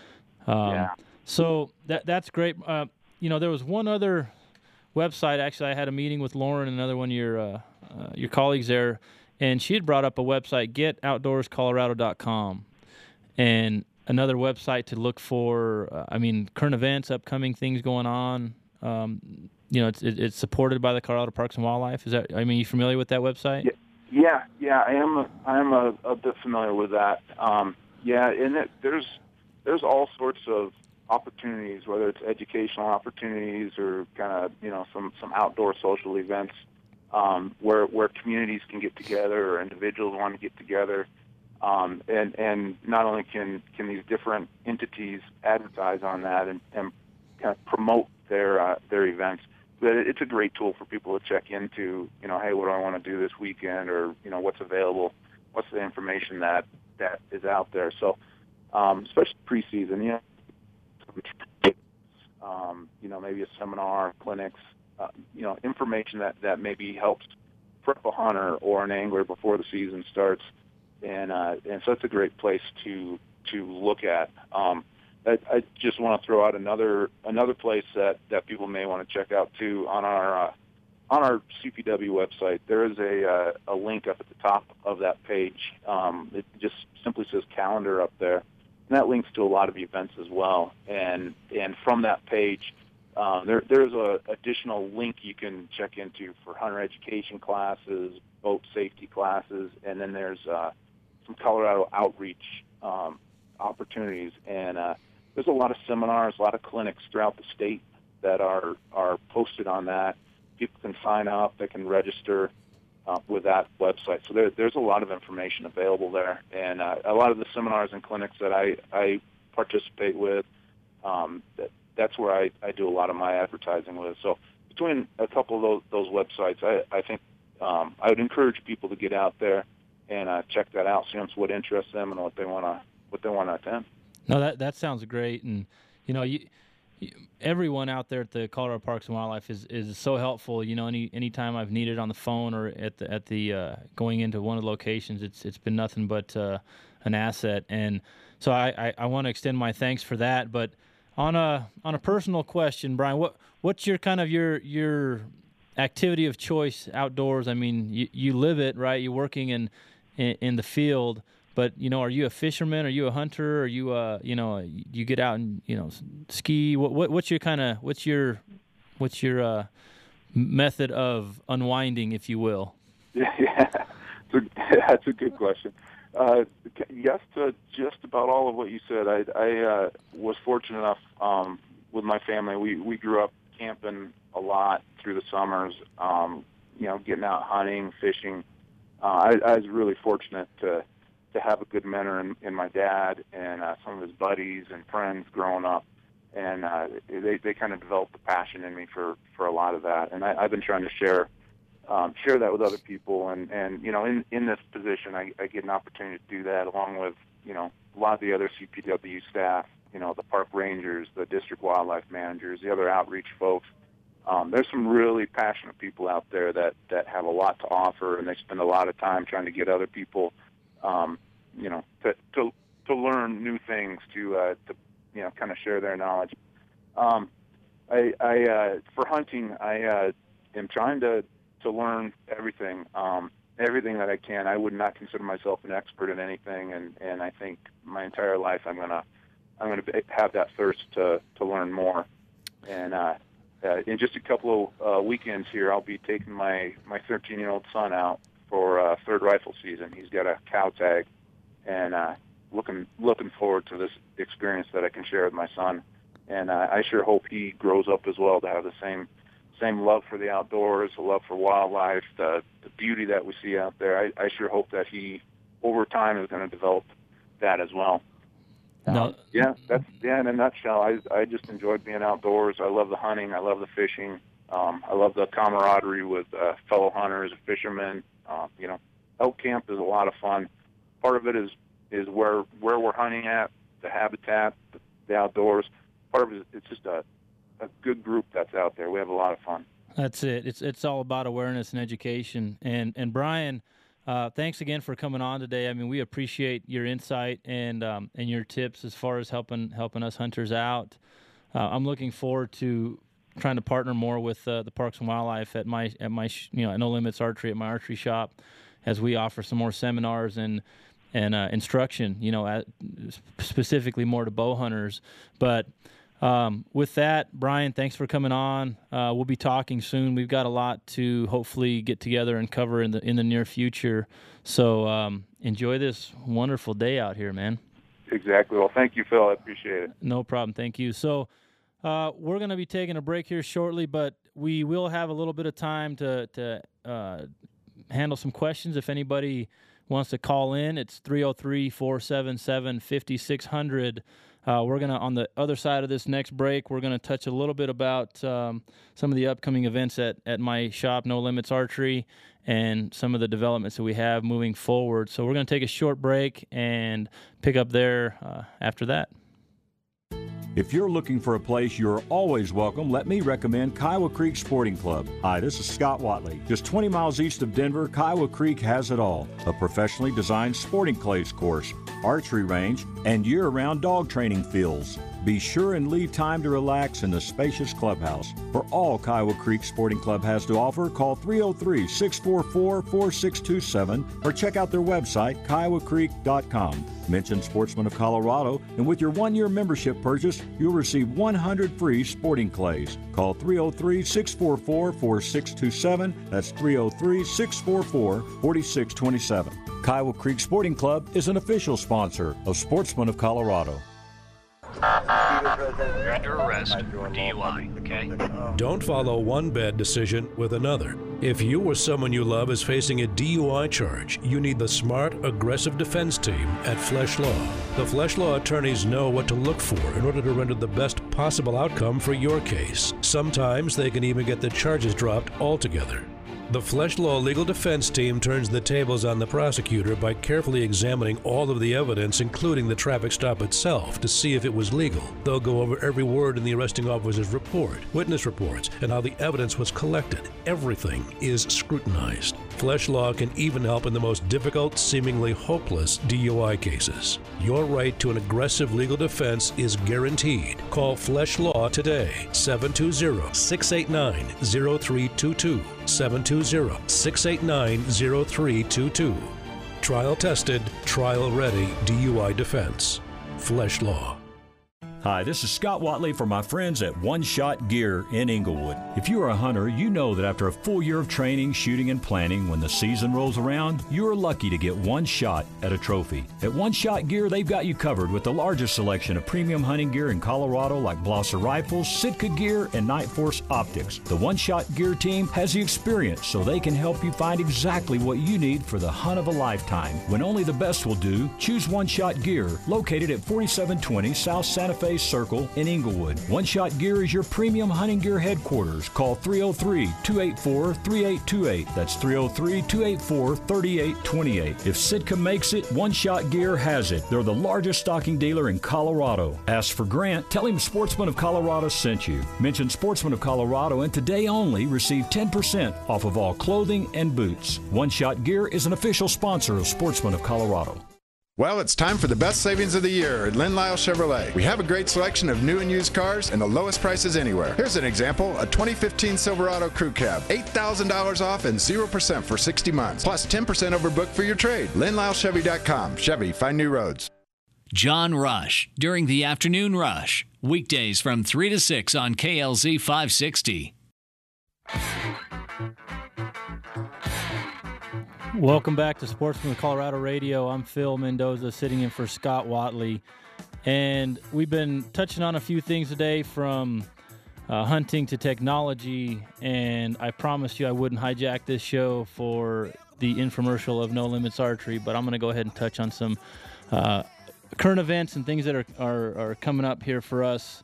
Um, yeah. So that that's great. Uh, you know, there was one other website. Actually, I had a meeting with Lauren, another one of your uh, uh, your colleagues there, and she had brought up a website, get outdoors colorado dot com, and another website to look for, uh, I mean, current events, upcoming things going on. Um, you know, it's it, it's supported by the Colorado Parks and Wildlife. Is that? I mean, you familiar with that website? Yeah, yeah, yeah I am. A, I am a, a bit familiar with that. Um, yeah, and it, there's there's all sorts of opportunities, whether it's educational opportunities or kind of you know some some outdoor social events um, where where communities can get together or individuals want to get together. Um, and, and not only can, can these different entities advertise on that and, and kind of promote their uh, their events, but it's a great tool for people to check into, you know, hey, what do I want to do this weekend, or, you know, what's available, what's the information that, that is out there. So, um, especially preseason, you know, um, you know, maybe a seminar, clinics, uh, you know, information that, that maybe helps prep a hunter or an angler before the season starts. And uh, and so it's a great place to to look at. Um, I, I just want to throw out another another place that, that people may want to check out too on our uh, on our C P W website. There is a uh, a link up at the top of that page. Um, it just simply says calendar up there, and that links to a lot of events as well. And and from that page, Uh, there, there's a additional link you can check into for hunter education classes, boat safety classes, and then there's uh, some Colorado outreach um, opportunities. And uh, there's a lot of seminars, a lot of clinics throughout the state that are, are posted on that. People can sign up, they can register uh, with that website. So there, there's a lot of information available there. And uh, a lot of the seminars and clinics that I, I participate with, um, that, that's where I, I do a lot of my advertising with. So between a couple of those, those websites, I, I think um, I would encourage people to get out there and uh, check that out, see what interests them and what they want to what they want to attend. No, that that sounds great, and you know, you, you, everyone out there at the Colorado Parks and Wildlife is, is so helpful. You know, any anytime I've needed on the phone or at the at the uh, going into one of the locations, it's it's been nothing but uh, an asset, and so I, I, I want to extend my thanks for that. But on a on a personal question, Brian, what what's your kind of your your activity of choice outdoors? I mean, you, you live it, right? You're working in, in in the field, but you know, are you a fisherman? Are you a hunter? Are you uh you know you get out and you know ski? What, what what's your kind of what's your what's your uh, method of unwinding, if you will? Yeah, yeah. That's, a, that's a good question. Uh, yes to just about all of what you said. I, I uh, was fortunate enough um, with my family. We we grew up camping a lot through the summers. Um, you know, getting out hunting, fishing. Uh, I, I was really fortunate to to have a good mentor in, in my dad and uh, some of his buddies and friends growing up, and uh, they they kind of developed a passion in me for for a lot of that. And I, I've been trying to share. Um, share that with other people, and, and you know, in, in this position, I, I get an opportunity to do that along with, you know, a lot of the other C P W staff, you know, the park rangers, the district wildlife managers, the other outreach folks. Um, there's some really passionate people out there that, that have a lot to offer, and they spend a lot of time trying to get other people, um, you know, to, to to learn new things, to uh, to you know, kind of share their knowledge. Um, I, I uh, for hunting, I uh, am trying to. to learn everything, um, everything that I can. I would not consider myself an expert in anything, and, and I think my entire life I'm gonna I'm gonna have that thirst to, to learn more. And uh, uh, in just a couple of uh, weekends here, I'll be taking my my thirteen-year-old son out for uh, third rifle season. He's got a cow tag, and uh, looking looking forward to this experience that I can share with my son. And uh, I sure hope he grows up as well to have the same. Same love for the outdoors, a love for wildlife, the, the beauty that we see out there. I, I sure hope that he, over time, is going to develop that as well. No. Um, yeah, that's yeah. In a nutshell, I I just enjoyed being outdoors. I love the hunting. I love the fishing. Um, I love the camaraderie with uh, fellow hunters, fishermen. Uh, you know, elk camp is a lot of fun. Part of it is is where where we're hunting at, the habitat, the, the outdoors. Part of it is it's just a a good group that's out there. We have a lot of fun. That's it. It's it's all about awareness and education. And and Brian, uh, thanks again for coming on today. I mean, we appreciate your insight and um, and your tips as far as helping helping us hunters out. Uh, I'm looking forward to trying to partner more with uh, the Parks and Wildlife at my at my you know at No Limits Archery at my archery shop, as we offer some more seminars and and uh, instruction. You know, at, specifically more to bow hunters, but. Um, with that, Brian, thanks for coming on. Uh, we'll be talking soon. We've got a lot to hopefully get together and cover in the in the near future. So um, enjoy this wonderful day out here, man. Exactly. Well, thank you, Phil. I appreciate it. No problem. Thank you. So uh, we're going to be taking a break here shortly, but we will have a little bit of time to to uh, handle some questions. If anybody wants to call in, it's three oh three, four seven seven, five six zero zero. Uh, we're going to, on the other side of this next break, we're going to touch a little bit about um, some of the upcoming events at, at my shop, No Limits Archery, and some of the developments that we have moving forward. So we're going to take a short break and pick up there uh, after that. If you're looking for a place you're always welcome, let me recommend Kiowa Creek Sporting Club. Hi, this is Scott Watley. Just twenty miles east of Denver, Kiowa Creek has it all. A professionally designed sporting clays course, archery range, and year-round dog training fields. Be sure and leave time to relax in the spacious clubhouse. For all Kiowa Creek Sporting Club has to offer, call three oh three, six four four, four six two seven or check out their website, kiowa creek dot com. Mention Sportsman of Colorado, and with your one-year membership purchase, you'll receive one hundred free sporting clays. Call three oh three, six four four, four six two seven. That's three oh three, six four four, four six two seven. Kiowa Creek Sporting Club is an official sponsor of Sportsman of Colorado. You're under arrest for D U I, okay? Don't follow one bad decision with another. If you or someone you love is facing a D U I charge, you need the smart, aggressive defense team at Flesh Law. The Flesh Law attorneys know what to look for in order to render the best possible outcome for your case. Sometimes they can even get the charges dropped altogether. The Flesh Law legal defense team turns the tables on the prosecutor by carefully examining all of the evidence, including the traffic stop itself, to see if it was legal. They'll go over every word in the arresting officer's report, witness reports, and how the evidence was collected. Everything is scrutinized. Flesh Law can even help in the most difficult, seemingly hopeless D U I cases. Your right to an aggressive legal defense is guaranteed. Call Flesh Law today, seven two zero, six eight nine, zero three two two, seven two zero, six eight nine, zero three two two. Trial tested, trial ready D U I defense. Flesh Law. Hi, this is Scott Watley for my friends at One Shot Gear in Inglewood. If you are a hunter, you know that after a full year of training, shooting, and planning, when the season rolls around, you are lucky to get one shot at a trophy. At One Shot Gear, they've got you covered with the largest selection of premium hunting gear in Colorado, like Blosser rifles, Sitka gear, and Night Force optics. The One Shot Gear team has the experience, so they can help you find exactly what you need for the hunt of a lifetime. When only the best will do, choose One Shot Gear, located at forty-seven twenty South Santa Fe Circle in Inglewood. One Shot Gear is your premium hunting gear headquarters. Call three oh three, two eight four, three eight two eight. That's three oh three, two eight four, three eight two eight. If Sitka makes it, One Shot Gear has it. They're the largest stocking dealer in Colorado. Ask for Grant. Tell him Sportsman of Colorado sent you. Mention Sportsman of Colorado, and today only receive ten percent off of all clothing and boots. One Shot Gear is an official sponsor of Sportsman of Colorado. Well, it's time for the best savings of the year at Lynn Lyle Chevrolet. We have a great selection of new and used cars and the lowest prices anywhere. Here's an example, a twenty fifteen Silverado Crew Cab. eight thousand dollars off and zero percent for sixty months, plus ten percent overbook for your trade. Lynn Lyle Chevy dot com. Chevy, find new roads. John Rush, during the afternoon rush. Weekdays from three to six on K L Z five sixty. Welcome back to Sportsman of Colorado Radio. I'm Phil Mendoza, sitting in for Scott Watley. And we've been touching on a few things today, from uh, hunting to technology. And I promised you I wouldn't hijack this show for the infomercial of No Limits Archery, but I'm going to go ahead and touch on some uh, current events and things that are, are, are coming up here for us.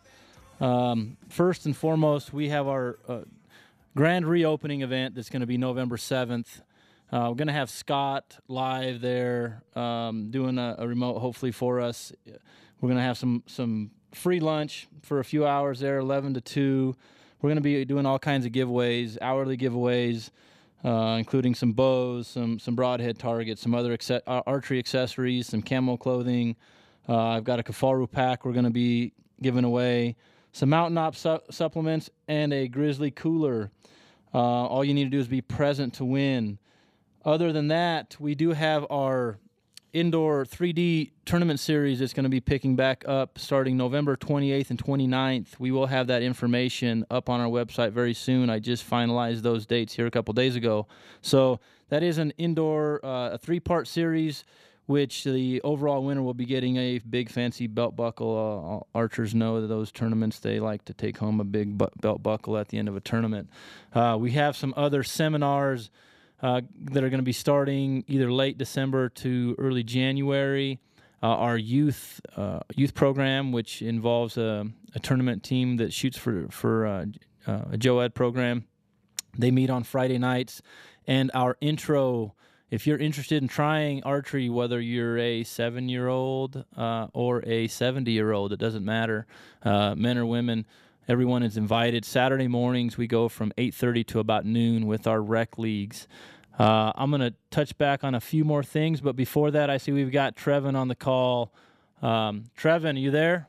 Um, first and foremost, we have our uh, grand reopening event that's going to be November seventh. Uh, we're going to have Scott live there um, doing a, a remote, hopefully, for us. We're going to have some, some free lunch for a few hours there, eleven to two. We're going to be doing all kinds of giveaways, hourly giveaways, uh, including some bows, some some broadhead targets, some other acce- archery accessories, some camo clothing. Uh, I've got a Kafaru pack we're going to be giving away, some Mountain Op su- supplements, and a Grizzly cooler. Uh, all you need to do is be present to win. Other than that, we do have our indoor three D tournament series that's going to be picking back up starting November twenty-eighth and twenty-ninth. We will have that information up on our website very soon. I just finalized those dates here a couple days ago. So that is an indoor, uh, a three-part series, which the overall winner will be getting a big fancy belt buckle. Uh, archers know that those tournaments, they like to take home a big bu- belt buckle at the end of a tournament. Uh, we have some other seminars Uh, that are going to be starting either late December to early January. Uh, our youth uh, youth program, which involves a, a tournament team that shoots for for uh, uh, a Joe Ed program. They meet on Friday nights. And our intro, if you're interested in trying archery, whether you're a seven-year-old uh, or a seventy-year-old, it doesn't matter, uh, men or women, everyone is invited. Saturday mornings, we go from eight thirty to about noon with our rec leagues. Uh, I'm going to touch back on a few more things, but before that, I see we've got Trevin on the call. Um, Trevin, are you there?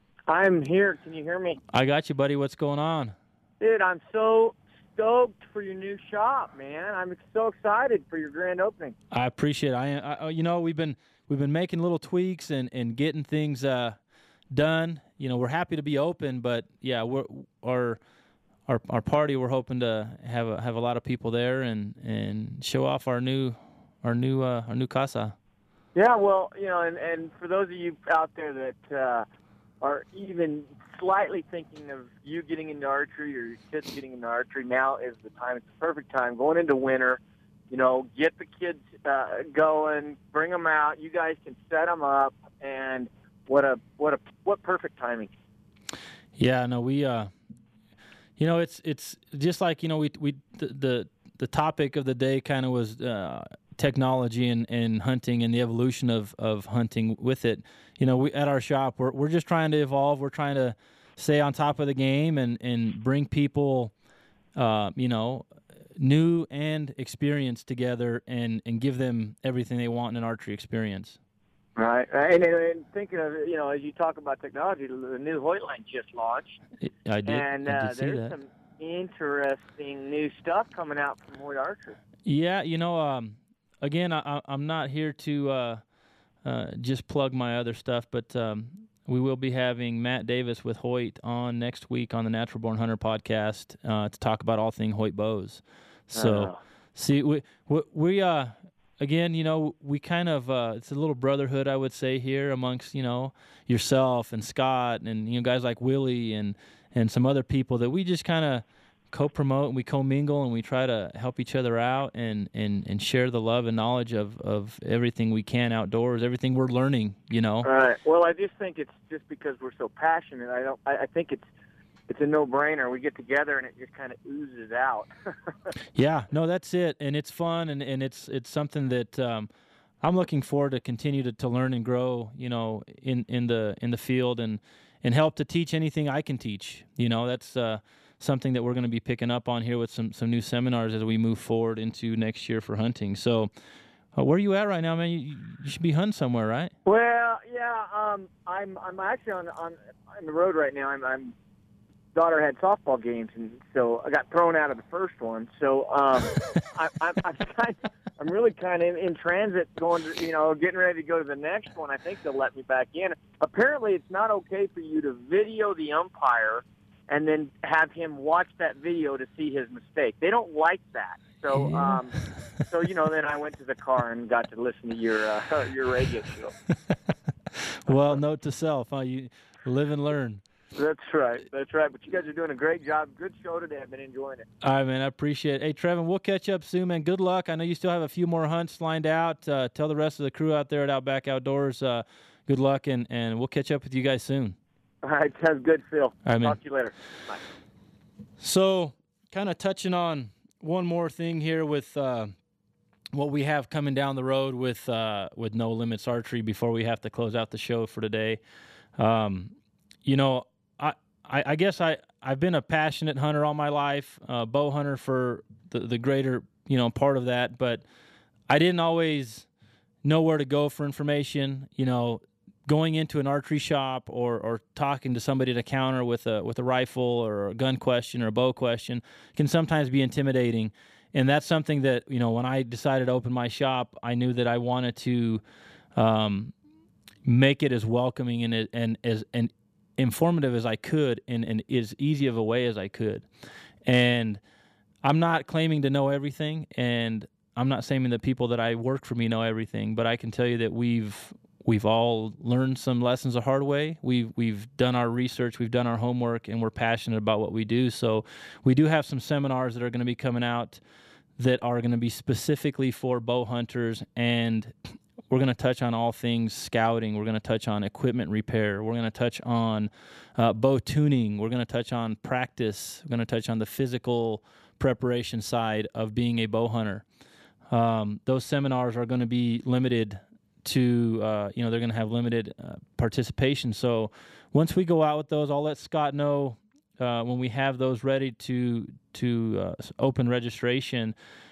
I'm here. Can you hear me? I got you, buddy. What's going on? Dude, I'm so stoked for your new shop, man. I'm so excited for your grand opening. I appreciate it. I, I you know, we've been we've been making little tweaks and, and getting things uh, done. You know, we're happy to be open, but yeah, we're our our our party. We're hoping to have a, have a lot of people there and, and show off our new our new uh, our new casa. Yeah, well, you know, and, and for those of you out there that uh, are even slightly thinking of you getting into archery or your kids getting into archery, now is the time. It's the perfect time. Going into winter, you know, get the kids uh, going, bring them out. You guys can set them up, and what a what a what perfect timing. Yeah, no, we, uh, you know, it's it's just like, you know, we we the the, the topic of the day kind of was uh, technology and, and hunting and the evolution of, of hunting with it. You know, we at our shop, we're we're just trying to evolve. We're trying to stay on top of the game and, and bring people, uh, you know, new and experienced together and, and give them everything they want in an archery experience. Right. And, and thinking of, you know, as you talk about technology, the new Hoytline just launched. I did. And uh, I did see there's that. some interesting new stuff coming out from Hoyt Archery. Yeah, you know, um, again, I, I'm not here to uh, uh, just plug my other stuff, but um, we will be having Matt Davis with Hoyt on next week on the Natural Born Hunter podcast uh, to talk about all things Hoyt bows. So, Oh. see, we, we, we uh, again, you know, we kind of, uh, it's a little brotherhood, I would say, here amongst, you know, yourself and Scott and, you know, guys like Willie and, and some other people that we just kind of co-promote and we co-mingle and we try to help each other out and, and, and share the love and knowledge of, of everything we can outdoors, everything we're learning, you know. Right. Well, I just think it's just because we're so passionate. I don't. I, I think it's it's a no-brainer. We get together and it just kind of oozes out. Yeah, no, that's it, and it's fun, and, and it's it's something that um, I'm looking forward to continue to, to learn and grow, you know, in, in the in the field and, and help to teach anything I can teach. You know, that's uh, something that we're going to be picking up on here with some, some new seminars as we move forward into next year for hunting. So, uh, where are you at right now, man? You, you should be hunting somewhere, right? Well, yeah. Um, I'm I'm actually on on on the road right now. I'm. I'm daughter had softball games, and so I got thrown out of the first one. So um, I, I'm I'm, kind of, I'm really kind of in, in transit, going to, you know, getting ready to go to the next one. I think they'll let me back in. Apparently, it's not okay for you to video the umpire and then have him watch that video to see his mistake. They don't like that. So, Yeah. um, so you know, then I went to the car and got to listen to your uh, your radio show. Well, note to self, huh? You live and learn. That's right. That's right. But you guys are doing a great job. Good show today. I've been enjoying it. All right, man. I appreciate it. Hey, Trevin, we'll catch up soon, man. Good luck. I know you still have a few more hunts lined out. Uh, tell the rest of the crew out there at Outback Outdoors, uh, good luck, and, and we'll catch up with you guys soon. All right. Sounds good, Phil. All right, man. Talk to you later. Bye. So, kind of touching on one more thing here with uh, what we have coming down the road with uh, with No Limits Archery before we have to close out the show for today. Um, you know, I, I, I guess I, I've been a passionate hunter all my life, uh, bow hunter for the, the greater, you know, part of that, but I didn't always know where to go for information, you know, going into an archery shop or, or talking to somebody at a counter with a with a rifle or a gun question or a bow question can sometimes be intimidating. And that's something that, you know, when I decided to open my shop, I knew that I wanted to um, make it as welcoming and, and as and informative as I could and, and as easy of a way as I could. And I'm not claiming to know everything, and I'm not saying that people that I work for me know everything, but I can tell you that we've we've all learned some lessons the hard way. We've we've done our research, we've done our homework, and we're passionate about what we do. So we do have some seminars that are going to be coming out that are going to be specifically for bow hunters, and we're going to touch on all things scouting. We're going to touch on equipment repair. We're going to touch on uh, bow tuning. We're going to touch on practice. We're going to touch on the physical preparation side of being a bow hunter. Um, those seminars are going to be limited to, uh, you know, they're going to have limited uh, participation. So once we go out with those, I'll let Scott know uh, when we have those ready to to uh, open registration.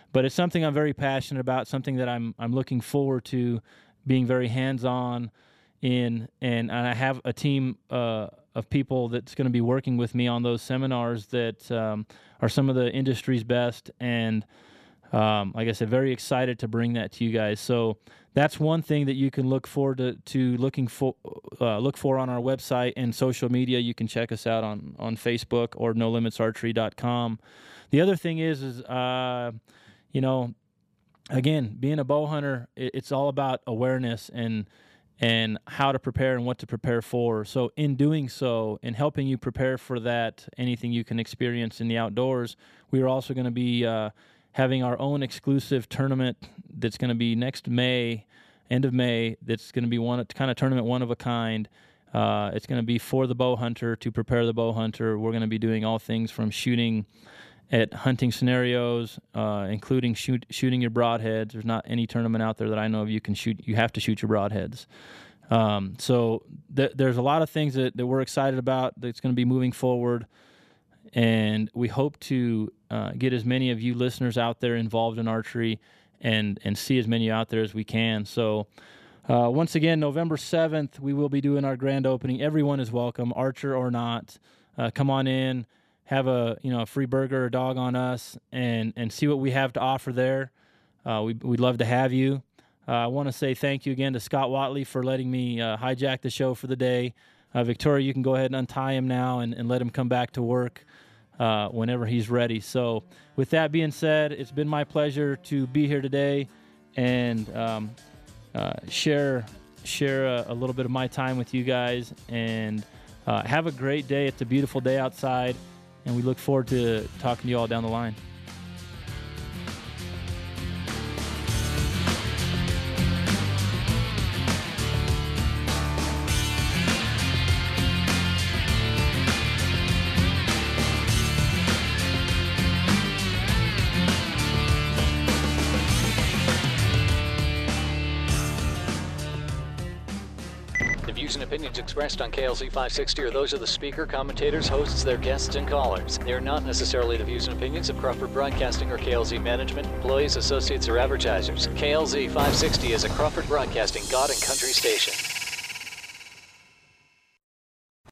but it's something I'm very passionate about, something that I'm I'm looking forward to being very hands-on in, and, and I have a team uh, of people that's going to be working with me on those seminars that um, are some of the industry's best, and um, like I said, very excited to bring that to you guys. So that's one thing that you can look forward to, to looking for, uh, look for on our website and social media. You can check us out on, on Facebook or no limits archery dot com. The other thing is, is uh, you know, again, being a bow hunter, it, it's all about awareness and and how to prepare and what to prepare for. So in doing so, in helping you prepare for that, anything you can experience in the outdoors, we are also going to be uh, having our own exclusive tournament that's going to be next May, end of May. That's going to be one kind of tournament, one of a kind. Uh, it's going to be for the bow hunter, to prepare the bow hunter. We're going to be doing all things from shooting at hunting scenarios, uh, including shoot, shooting your broadheads. There's not any tournament out there that I know of you can shoot. You have to shoot your broadheads. Um, so th- there's a lot of things that, that we're excited about that's going to be moving forward, and we hope to uh, get as many of you listeners out there involved in archery and and see as many out there as we can. So uh, once again, November seventh, we will be doing our grand opening. Everyone is welcome, archer or not. Uh, come on in. Have a you know a free burger or dog on us, and and see what we have to offer there. Uh, we, we'd love to have you. Uh, I want to say thank you again to Scott Watley for letting me uh, hijack the show for the day. Uh, Victoria, you can go ahead and untie him now and, and let him come back to work uh, whenever he's ready. So with that being said, it's been my pleasure to be here today and um, uh, share share a, a little bit of my time with you guys. And uh, have a great day. It's a beautiful day outside. And we look forward to talking to you all down the line. Opinions expressed on K L Z five sixty are those of the speaker, commentators, hosts, their guests, and callers. They are not necessarily the views and opinions of Crawford Broadcasting or K L Z management, employees, associates, or advertisers. K L Z five sixty is a Crawford Broadcasting God and Country station.